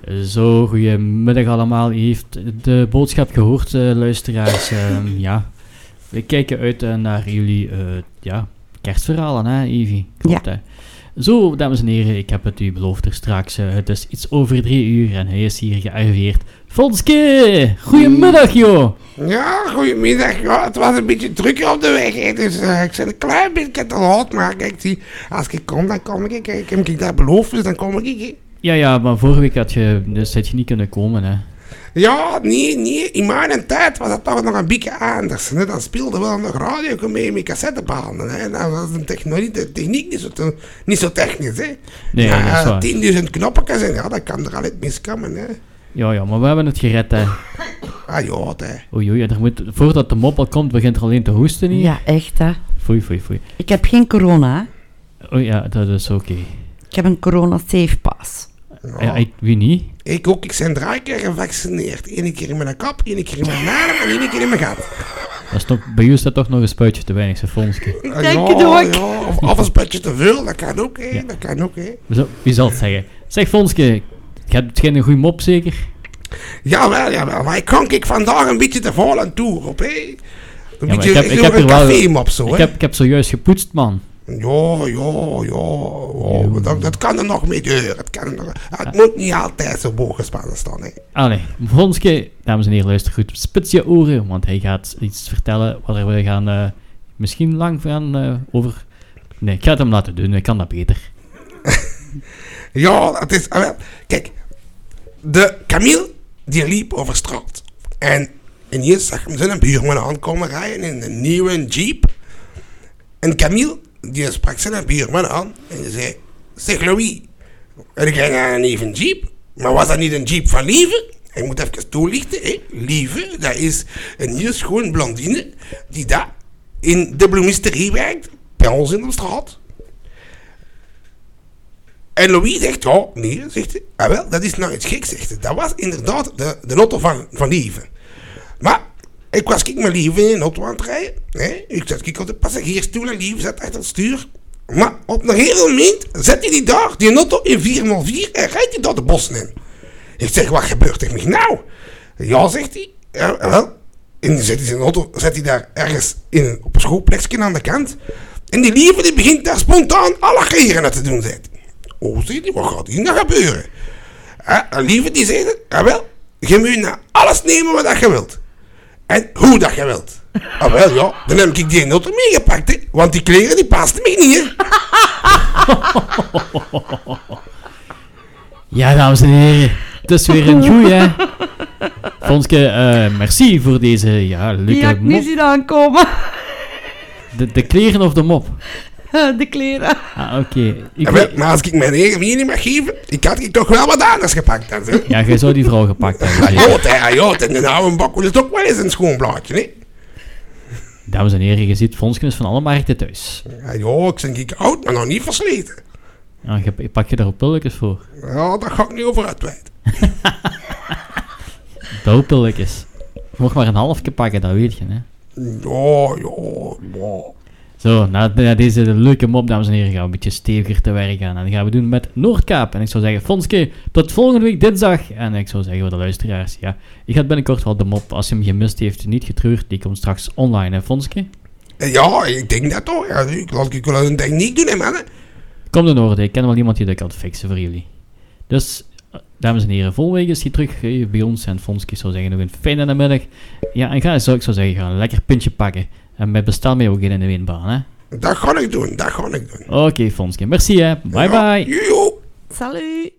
Zo, goedemiddag allemaal. U heeft de boodschap gehoord, luisteraars. We kijken uit naar jullie kerstverhalen, hè, Evie? Klopt, ja. Hè? Zo, dames en heren, ik heb het u beloofd er straks. Het is iets over 3 uur en hij is hier gearriveerd. Fonske! Goedemiddag, joh! Ja, goedemiddag. Ja, het was een beetje drukker op de weg, hè, dus ik ben een klein beetje te laat, maar kijk, als ik kom, dan kom ik. Ik heb ik daar beloofd, dus dan kom ik. Hè. Ja, maar vorige week had je niet kunnen komen, hè? Ja, nee, in mijn tijd was dat toch nog een beetje anders. Hè. Dan speelde wel nog radio mee met cassettebanden. Hè. Dan was de techniek niet zo technisch. Hè. Nee, dat is waar. 10.000 knoppetjes en ja, dat kan er altijd miskomen. Hè. Ja, maar we hebben het gered, hè. Ah ja, hè. Oei, voordat de mop al komt, begint er alleen te hoesten hier. Ja, echt, hè. Foei. Ik heb geen corona, hè. Oh ja, dat is oké. Ik heb een corona-safe pass. Ja, wie niet? Ik ook, ik ben 3 keer gevaccineerd. 1 keer in mijn kop, 1 keer in mijn adem en 1 keer in mijn gat. Dat is toch, bij u is dat toch nog een spuitje te weinig, zo'n Fonske. Ik denk het ook. Ja, of een spuitje te veel, dat kan ook, hè. Ja. Dat kan ook, hè. Wie zal het zeggen? Zeg, Fonske, je hebt geen goede mop, zeker? Jawel, maar ik vandaag een beetje te vol aan toe op, hè. Een beetje een café-mop zo, hè. Ik heb zojuist gepoetst, man. Ja. Dat kan er nog mee deuren. Het moet niet altijd zo booggespannen staan, hè. Allee, Fonske, dames en heren, luister goed. Spits je oren, want hij gaat iets vertellen waar we gaan misschien lang gaan over... Nee, ik ga het hem laten doen, ik kan dat beter. Ja, het is... Kijk, de Camille, die liep over straat. En ineens zag hem zijn buurman aankomen rijden in een nieuwe Jeep. En Camille, die sprak zijn buurman aan en die zei... Zeg Louis, heb jij een even Jeep? Maar was dat niet een Jeep van Lieve? Ik moet even toelichten, hè. Lieve, dat is een heel schoon blondine die daar in de bloemisterie werkt, bij ons in de straat. En Louis zegt, ja, nee, zegt hij. Wel, dat is nou iets geks, zegt hij. Dat was inderdaad de auto van Lieve. Maar, ik was met Lieve in een auto aan het rijden. Hè? Ik zat op de passagiersstoel en Lieve zat achter het stuur. Maar op een gegeven moment zet hij die auto in 404 en rijdt hij door de bossen in. Ik zeg, wat gebeurt er nou? Ja, zegt hij. Ja, wel. En zet hij zijn auto daar ergens op een schoolplekje aan de kant. En die Lieve die begint daar spontaan alle geren te doen, zegt hij. Oh, zegt hij, wat gaat hier nou gebeuren? Lieve die zei, wel, je moet nou alles nemen wat je wilt. En hoe dat je wilt. Wel ja, dan heb ik die auto meegepakt, hè. Want die kleren die pasten me niet, hè. Ja, dames en heren, het is weer een goeie, hè. Fonske, merci voor deze, leuke mop. Die had ik niet zien aankomen. De kleren of de mop? De kleren. Ah, oké. Maar als ik mijn eigen mening mag geven, had ik toch wel wat anders gepakt. Dan, hè. Ja, jij zou die vrouw gepakt hebben. En de oude bak is toch wel eens een schoon blaadje, hè. Dames en heren, je ziet, Fonske is van alle markten thuis. Ja, ik ben oud, maar nog niet versleten. Ja, pak je daar ook pilletjes voor? Ja, daar ga ik niet over uitweiden. Pilletjes. Je mag maar een halfje pakken, dat weet je, hè. Ja. Zo, na deze leuke mop, dames en heren, gaan we een beetje steviger te werk gaan. En dat gaan we doen met Noordkaap. En ik zou zeggen, Fonske, tot volgende week dinsdag. En ik zou zeggen, voor de luisteraars, je gaat binnenkort wel de mop, als je hem gemist heeft, niet getreurd. Die komt straks online, hè, Fonske? Ja, ik denk dat toch. Ja, ik wil een techniek doen, hè, mannen. Kom in orde, ik ken wel iemand die dat kan fixen voor jullie. Dus, dames en heren, volgende week is hij terug bij ons. En Fonske zou zeggen, nog een fijne namiddag. Ja, en ik zou zeggen, ga een lekker pintje pakken. En met bestel mee ook in de winbaan, hè? Dat ga ik doen. Oké, Fonske. Merci, hè. Bye, bye. Joe. Salut.